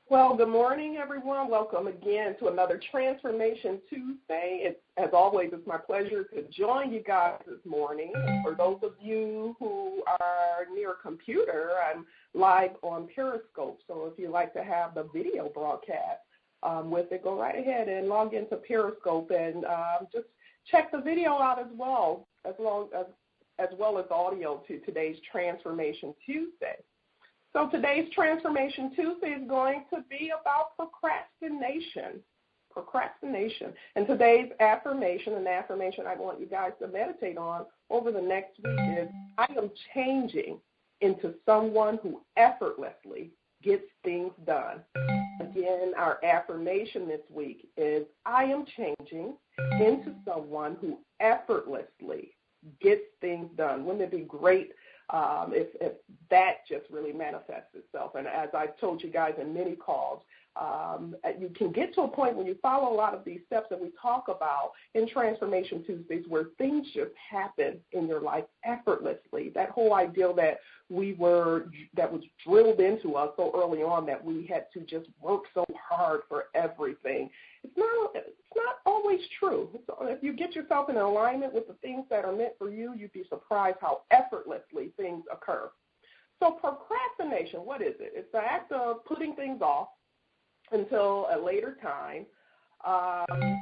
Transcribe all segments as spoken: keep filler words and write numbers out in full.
Well, good morning, everyone. Welcome again to another Transformation Tuesday. It's, as always, it's my pleasure to join you guys this morning. For those of you who are near a computer, I'm live on Periscope. So if you'd like to have the video broadcast um, with it, go right ahead and log into Periscope and um, just check the video out as well, as long as as well as audio to today's Transformation Tuesday. So today's Transformation Tuesday is going to be about procrastination. Procrastination. And today's affirmation, and the affirmation I want you guys to meditate on over the next week is, I am changing into someone who effortlessly gets things done. Again, our affirmation this week is, I am changing into someone who effortlessly gets things done. Wouldn't it be great Um, if, if that just really manifests itself? And as I've told you guys in many calls, um, you can get to a point when you follow a lot of these steps that we talk about in Transformation Tuesdays where things just happen in your life effortlessly. That whole idea that we were, that was drilled into us so early on that we had to just work so hard for everything. It's not, it's not always true. So if you get yourself in alignment with the things that are meant for you, you'd be surprised how effortlessly things occur. So procrastination, what is it? It's the act of putting things off until a later time. Um,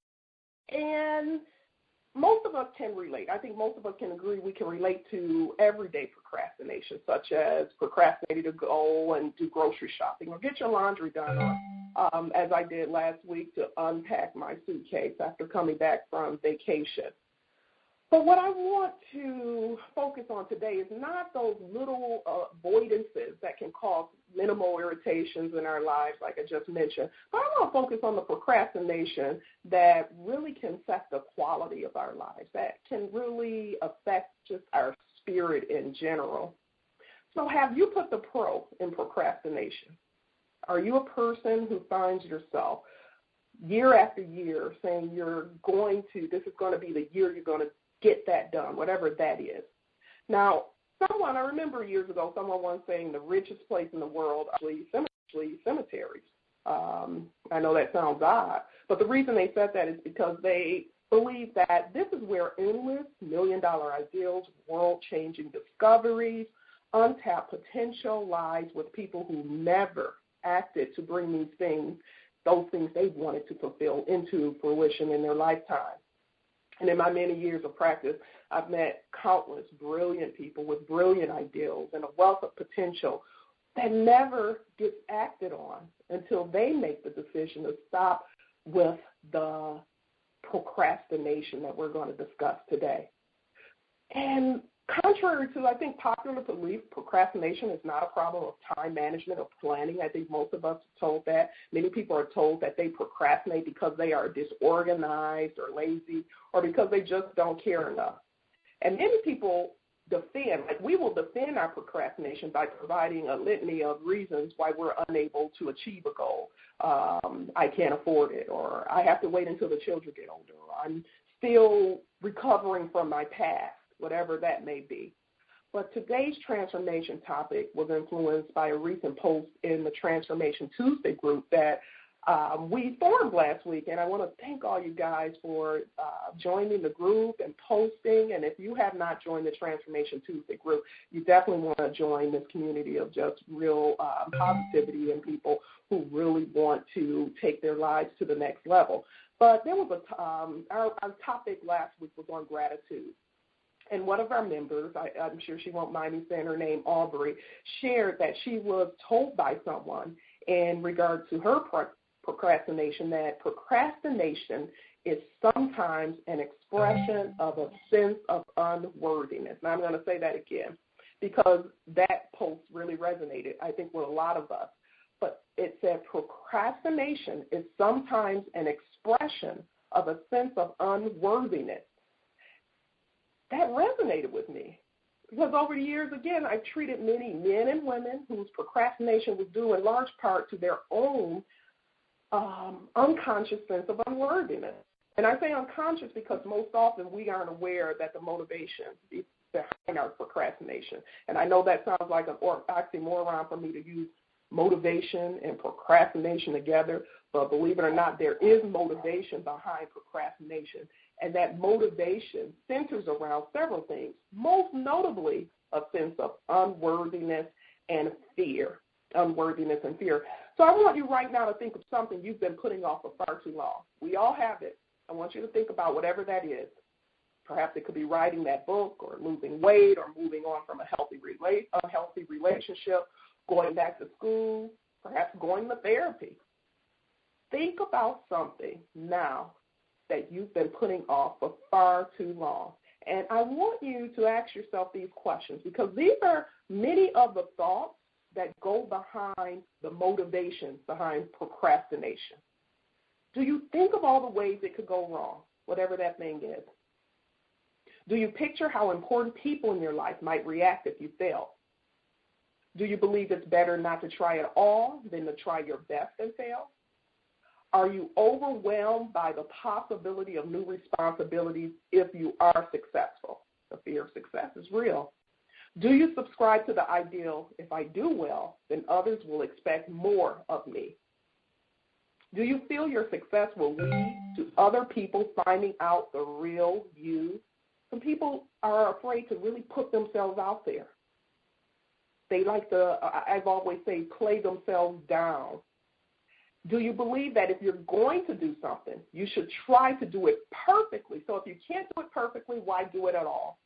and most of us can relate. I think most of us can agree we can relate to everyday procrastination, such as procrastinating to go and do grocery shopping or get your laundry done, or um, as I did last week, to unpack my suitcase after coming back from vacation. But what I want to focus on today is not those little uh, avoidances that can cause minimal irritations in our lives, like I just mentioned, but I want to focus on the procrastination that really can affect the quality of our lives, that can really affect just our spirit in general. So have you put the pro in procrastination? Are you a person who finds yourself year after year saying you're going to, this is going to be the year you're going to get that done, whatever that is? Now, someone, I remember years ago, someone once saying the richest place in the world are actually cemeteries. Um, I know that sounds odd, but the reason they said that is because they believe that this is where endless million-dollar ideals, world-changing discoveries, untapped potential lies with people who never acted to bring these things, those things they wanted to fulfill, into fruition in their lifetime. And in my many years of practice, I've met countless brilliant people with brilliant ideals and a wealth of potential that never gets acted on until they make the decision to stop with the procrastination that we're going to discuss today. And contrary to, I think, popular belief, procrastination is not a problem of time management or planning. I think most of us are told that. Many people are told that they procrastinate because they are disorganized or lazy or because they just don't care enough. And many people defend, like we will defend our procrastination by providing a litany of reasons why we're unable to achieve a goal. Um, I can't afford it, or I have to wait until the children get older, or I'm still recovering from my past, whatever that may be. But today's transformation topic was influenced by a recent post in the Transformation Tuesday group that um, we formed last week. And I want to thank all you guys for uh, joining the group and posting. And if you have not joined the Transformation Tuesday group, you definitely want to join this community of just real um, positivity and people who really want to take their lives to the next level. But there was a um, our, our topic last week was on gratitude. And one of our members, I, I'm sure she won't mind me saying her name, Aubrey, shared that she was told by someone in regard to her pro- procrastination that procrastination is sometimes an expression of a sense of unworthiness. Now, I'm going to say that again because that post really resonated, I think, with a lot of us. But it said procrastination is sometimes an expression of a sense of unworthiness. That resonated with me because over the years, again, I've treated many men and women whose procrastination was due in large part to their own um, unconscious sense of unworthiness. And I say unconscious because most often we aren't aware that the motivation is behind our procrastination. And I know that sounds like an oxymoron for me to use motivation and procrastination together, but believe it or not, there is motivation behind procrastination, and that motivation centers around several things, most notably a sense of unworthiness and fear, unworthiness and fear. So I want you right now to think of something you've been putting off for far too long. We all have it. I want you to think about whatever that is. Perhaps it could be writing that book or losing weight or moving on from a healthy, rela- unhealthy relationship, going back to school, perhaps going to therapy. Think about something now that you've been putting off for far too long. And I want you to ask yourself these questions, because these are many of the thoughts that go behind the motivations behind procrastination. Do you think of all the ways it could go wrong, whatever that thing is? Do you picture how important people in your life might react if you fail? Do you believe it's better not to try at all than to try your best and fail? Are you overwhelmed by the possibility of new responsibilities if you are successful? The fear of success is real. Do you subscribe to the ideal, if I do well, then others will expect more of me? Do you feel your success will lead to other people finding out the real you? Some people are afraid to really put themselves out there. They like to, I've always say, play themselves down. Do you believe that if you're going to do something, you should try to do it perfectly? So if you can't do it perfectly, why do it at all?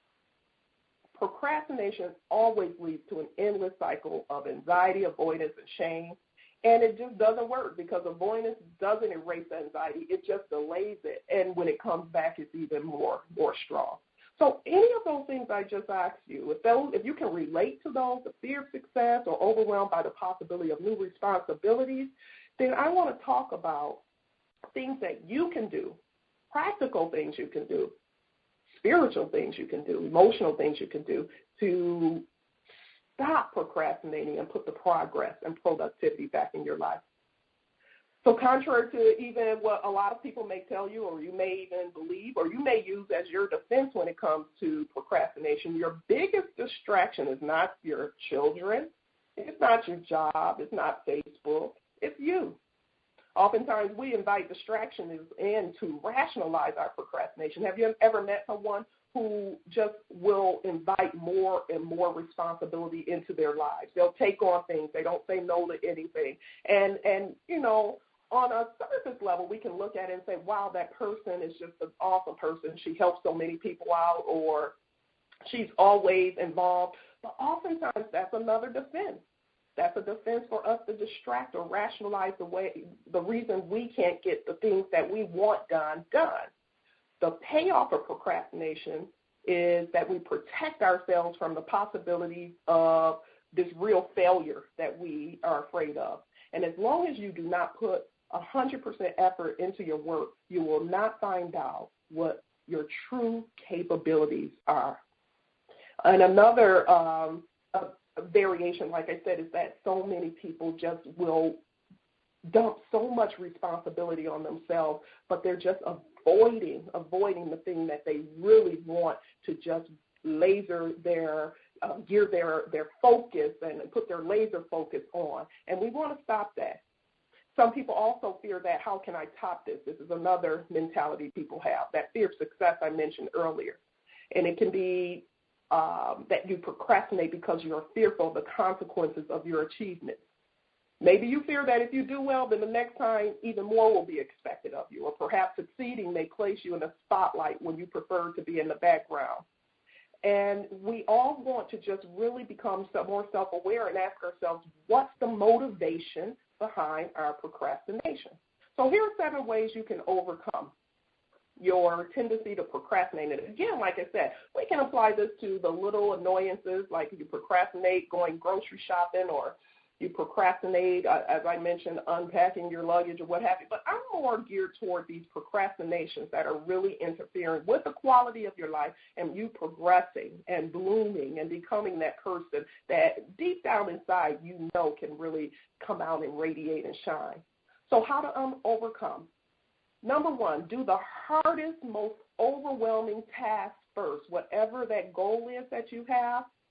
Procrastination always leads to an endless cycle of anxiety, avoidance, and shame. And it just doesn't work, because avoidance doesn't erase the anxiety. It just delays it. And when it comes back, it's even more, more strong. So any of those things I just asked you, if those, if you can relate to those, the fear of success or overwhelmed by the possibility of new responsibilities, then I want to talk about things that you can do, practical things you can do, spiritual things you can do, emotional things you can do to stop procrastinating and put the progress and productivity back in your life. So contrary to even what a lot of people may tell you, or you may even believe, or you may use as your defense when it comes to procrastination, your biggest distraction is not your children, it's not your job, it's not Facebook, it's you. Oftentimes we invite distractions in to rationalize our procrastination. Have you ever met someone who just will invite more and more responsibility into their lives? They'll take on things. They don't say no to anything. And, and you know, on a surface level, we can look at it and say, wow, that person is just an awesome person. She helps so many people out, or she's always involved. But oftentimes that's another defense. That's a defense for us to distract or rationalize the way, the reason we can't get the things that we want done, done. The payoff of procrastination is that we protect ourselves from the possibilities of this real failure that we are afraid of. And as long as you do not put one hundred percent effort into your work, you will not find out what your true capabilities are. And another um, a, a variation, like I said, is that so many people just will dump so much responsibility on themselves, but they're just avoiding, avoiding the thing that they really want to just laser their, uh, gear their, their focus and put their laser focus on. And we want to stop that. Some people also fear that, how can I top this? This is another mentality people have, that fear of success I mentioned earlier. And it can be um, that you procrastinate because you're fearful of the consequences of your achievements. Maybe you fear that if you do well, then the next time even more will be expected of you, or perhaps succeeding may place you in the spotlight when you prefer to be in the background. And we all want to just really become more self-aware and ask ourselves, what's the motivation behind our procrastination? So here are seven ways you can overcome your tendency to procrastinate. And again, like I said, we can apply this to the little annoyances, like you procrastinate going grocery shopping, or you procrastinate, uh, as I mentioned, unpacking your luggage or what have you. But I'm more geared toward these procrastinations that are really interfering with the quality of your life and you progressing and blooming and becoming that person that deep down inside you know can really come out and radiate and shine. So how to um, overcome? Number one, do the hardest, most overwhelming task first. Whatever that goal is that you have,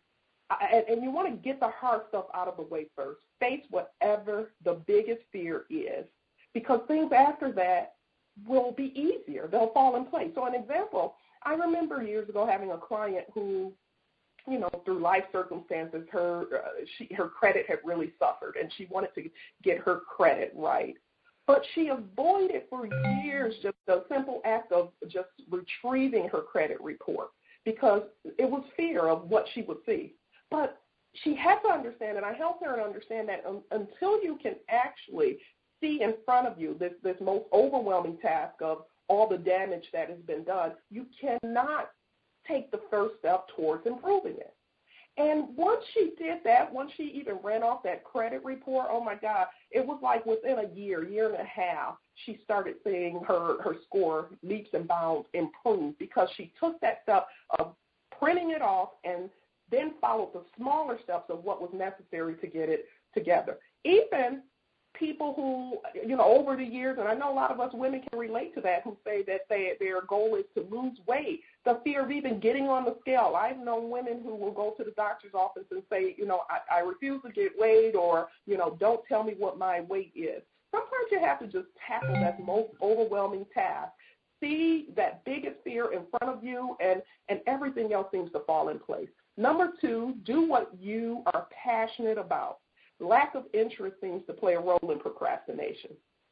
and, and you want to get the hard stuff out of the way first. Face whatever the biggest fear is, because things after that will be easier. They'll fall in place. So an example, I remember years ago having a client who, you know, through life circumstances, her uh, she, her credit had really suffered, and she wanted to get her credit right. But she avoided for years just the simple act of just retrieving her credit report because it was fear of what she would see. But she had to understand, and I helped her to understand that um, until you can actually see in front of you this, this most overwhelming task of all the damage that has been done, you cannot take the first step towards improving it. And once she did that, once she even ran off that credit report, oh, my God, it was like within a year, year and a half, she started seeing her, her score leaps and bounds improve because she took that step of printing it off and then followed the smaller steps of what was necessary to get it together. Even people who, you know, over the years, and I know a lot of us women can relate to that, who say that they, their goal is to lose weight, the fear of even getting on the scale. I've known women who will go to the doctor's office and say, you know, I, I refuse to get weighed, or, you know, don't tell me what my weight is. Sometimes you have to just tackle that most overwhelming task. See that biggest fear in front of you, and, and everything else seems to fall in place. Number two, do what you are passionate about. Lack of interest seems to play a role in procrastination.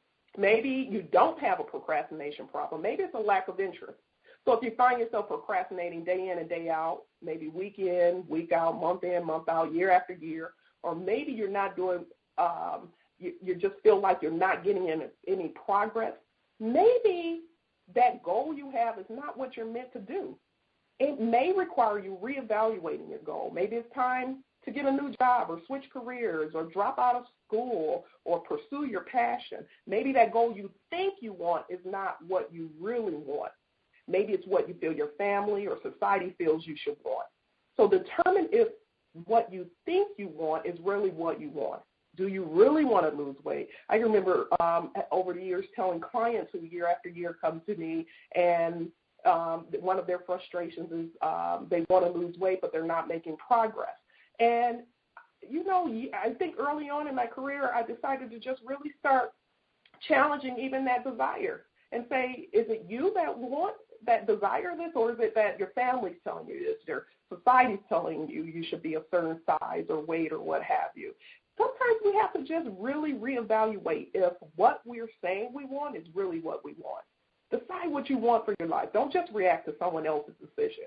Maybe you don't have a procrastination problem. Maybe it's a lack of interest. So if you find yourself procrastinating day in and day out, maybe week in, week out, month in, month out, year after year, or maybe you're not doing, um, you, you just feel like you're not getting any, any progress, maybe that goal you have is not what you're meant to do. It may require you reevaluating your goal. Maybe it's time to get a new job or switch careers or drop out of school or pursue your passion. Maybe that goal you think you want is not what you really want. Maybe it's what you feel your family or society feels you should want. So determine if what you think you want is really what you want. Do you really want to lose weight? I remember um, over the years telling clients who year after year come to me, and um, one of their frustrations is um, they want to lose weight, but they're not making progress. And, you know, I think early on in my career, I decided to just really start challenging even that desire and say, is it you that want, that desire this, or is it that your family's telling you this, your society's telling you you should be a certain size or weight or what have you? Sometimes we have to just really reevaluate if what we're saying we want is really what we want. Decide what you want for your life. Don't just react to someone else's decision.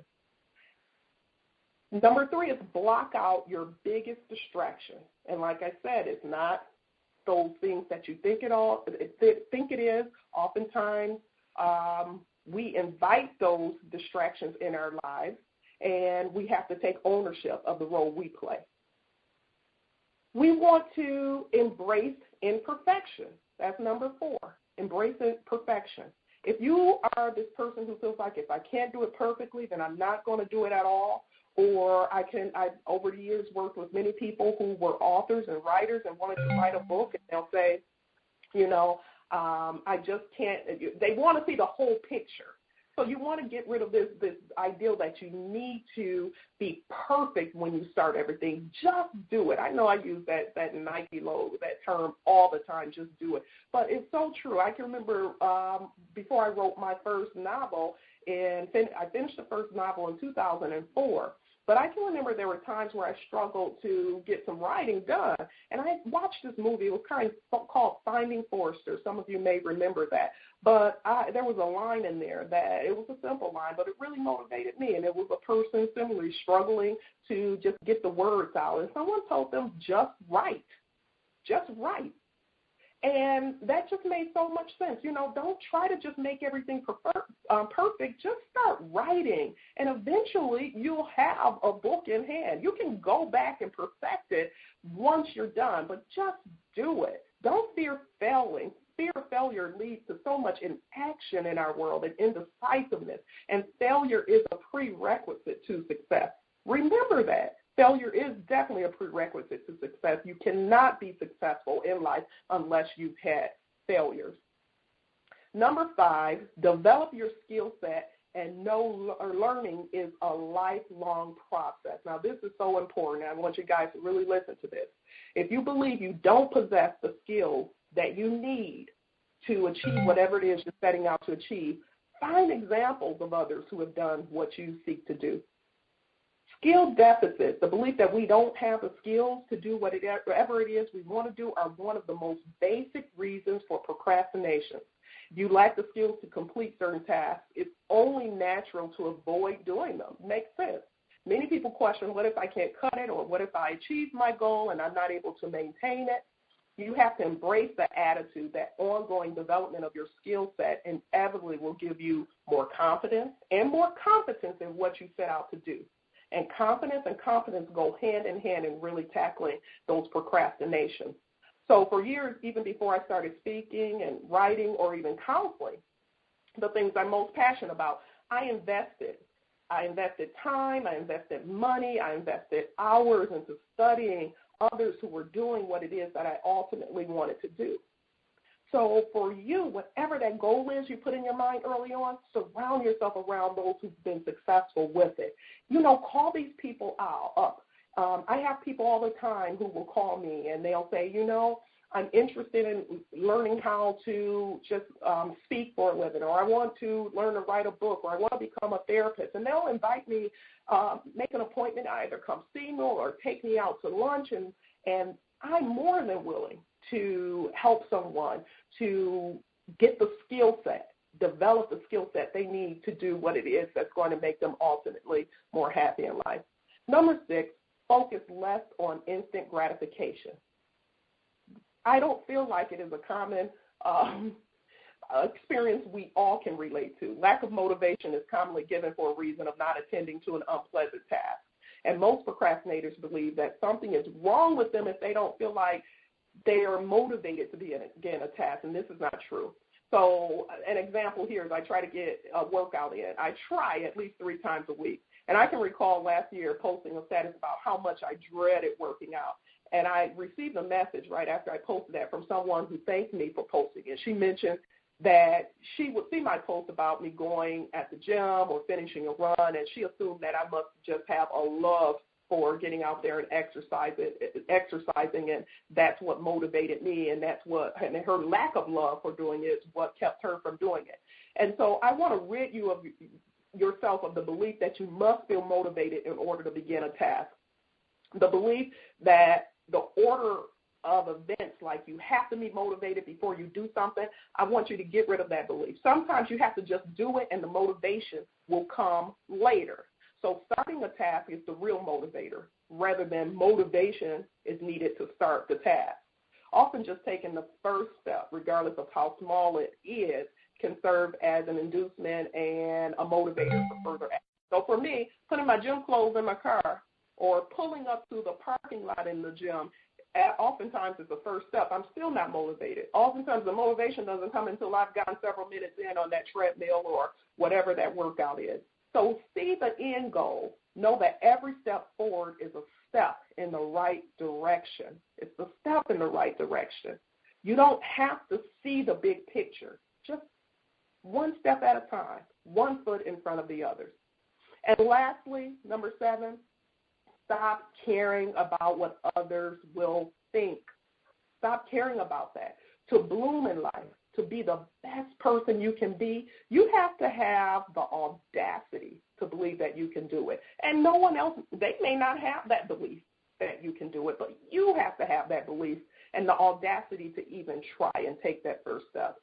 Number three is block out your biggest distraction. And like I said, it's not those things that you think it all think it is. Oftentimes, um, we invite those distractions in our lives, and we have to take ownership of the role we play. We want to embrace imperfection. That's number four. Embrace imperfection. If you are this person who feels like if I can't do it perfectly, then I'm not going to do it at all, or I can, I've over the years worked with many people who were authors and writers and wanted to write a book, and they'll say, you know, um, I just can't, they want to see the whole picture. So you want to get rid of this, this ideal that you need to be perfect when you start everything. Just do it. I know I use that, that Nike logo, that term all the time, just do it. But it's so true. I can remember um, before I wrote my first novel, and fin- I finished the first novel in two thousand four. But I can remember there were times where I struggled to get some writing done. And I watched this movie. It was kind of called Finding Forrester. Some of you may remember that. But I, there was a line in there that it was a simple line, but it really motivated me. And it was a person similarly struggling to just get the words out. And someone told them, just write. Just write. And that just made so much sense. You know, don't try to just make everything prefer, um, perfect. Just start writing, and eventually you'll have a book in hand. You can go back and perfect it once you're done, but just do it. Don't fear failing. Fear of failure leads to so much inaction in our world and indecisiveness, and failure is a prerequisite to success. Remember that. Failure is definitely a prerequisite to success. You cannot be successful in life unless you've had failures. Number five, develop your skill set And no or learning is a lifelong process. Now, this is so important. I want you guys to really listen to this. If you believe you don't possess the skills that you need to achieve whatever it is you're setting out to achieve, find examples of others who have done what you seek to do. Skill deficit, the belief that we don't have the skills to do whatever it is we want to do, are one of the most basic reasons for procrastination. If you lack the skills to complete certain tasks, it's only natural to avoid doing them. Makes sense. Many people question, what if I can't cut it, or what if I achieve my goal and I'm not able to maintain it? You have to embrace the attitude that ongoing development of your skill set inevitably will give you more confidence and more competence in what you set out to do. And confidence and competence go hand in hand in really tackling those procrastinations. So for years, even before I started speaking and writing or even counseling, the things I'm most passionate about, I invested. I invested time, I invested money, I invested hours into studying others who were doing what it is that I ultimately wanted to do. So for you, whatever that goal is you put in your mind early on, surround yourself around those who've been successful with it. You know, call these people out, up. Um, I have people all the time who will call me and they'll say, you know, I'm interested in learning how to just um, speak for a living, or I want to learn to write a book, or I want to become a therapist. And they'll invite me, uh, make an appointment, either come see me or take me out to lunch. And, and I'm more than willing to help someone to get the skill set, develop the skill set they need to do what it is that's going to make them ultimately more happy in life. Number six, focus less on instant gratification. I don't feel like it is a common um, experience we all can relate to. Lack of motivation is commonly given for a reason of not attending to an unpleasant task. And most procrastinators believe that something is wrong with them if they don't feel like they are motivated to begin a task, and this is not true. So an example here is I try to get a workout in. I try at least three times a week. And I can recall last year posting a status about how much I dreaded working out. And I received a message right after I posted that from someone who thanked me for posting it. She mentioned that she would see my post about me going at the gym or finishing a run, and she assumed that I must just have a love for getting out there and exercise it, exercising, and that's what motivated me, and that's what, and her lack of love for doing it is what kept her from doing it. And so I want to rid you of yourself of the belief that you must feel motivated in order to begin a task. The belief that the order of events, like you have to be motivated before you do something, I want you to get rid of that belief. Sometimes you have to just do it and the motivation will come later. So starting a task is the real motivator, rather than motivation is needed to start the task. Often just taking the first step, regardless of how small it is, can serve as an inducement and a motivator for further action. So for me, putting my gym clothes in my car or pulling up to the parking lot in the gym, oftentimes is the first step. I'm still not motivated. Oftentimes the motivation doesn't come until I've gotten several minutes in on that treadmill or whatever that workout is. So see the end goal. Know that every step forward is a step in the right direction. It's a step in the right direction. You don't have to see the big picture. Just one step at a time, one foot in front of the others. And lastly, number seven, stop caring about what others will think. Stop caring about that. To bloom in life, to be the best person you can be, you have to have the audacity to believe that you can do it. And no one else, they may not have that belief that you can do it, but you have to have that belief and the audacity to even try and take that first step.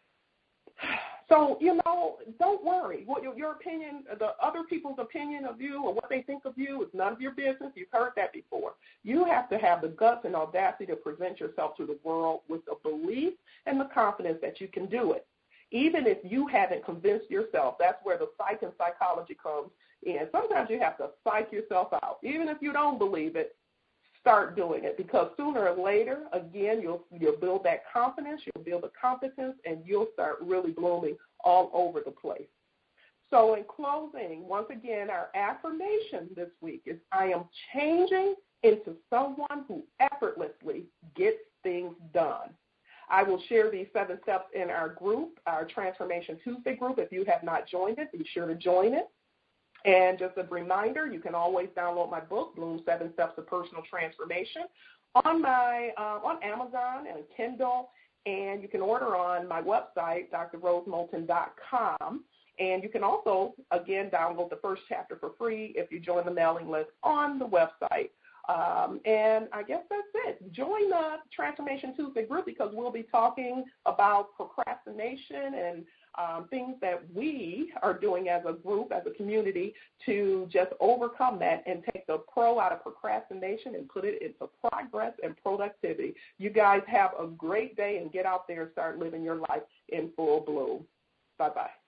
So, you know, don't worry. What your, your opinion, the other people's opinion of you or what they think of you is none of your business. You've heard that before. You have to have the guts and audacity to present yourself to the world with the belief and the confidence that you can do it. Even if you haven't convinced yourself, that's where the psych and psychology comes in. Sometimes you have to psych yourself out. Even if you don't believe it, start doing it, because sooner or later, again, you'll you'll build that confidence, you'll build the competence, and you'll start really blooming all over the place. So in closing, once again, our affirmation this week is I am changing into someone who effortlessly gets things done. I will share these seven steps in our group, our Transformation Tuesday group. If you have not joined it, be sure to join it. And just a reminder, you can always download my book, Bloom Seven Steps of Personal Transformation, on my uh, on Amazon and Kindle, and you can order on my website, d r rose moulton dot com. And you can also, again, download the first chapter for free if you join the mailing list on the website. Um, and I guess that's it. Join the Transformation Tuesday group because we'll be talking about procrastination and Um, things that we are doing as a group, as a community, to just overcome that and take the pro out of procrastination and put it into progress and productivity. You guys have a great day and get out there and start living your life in full bloom. Bye-bye.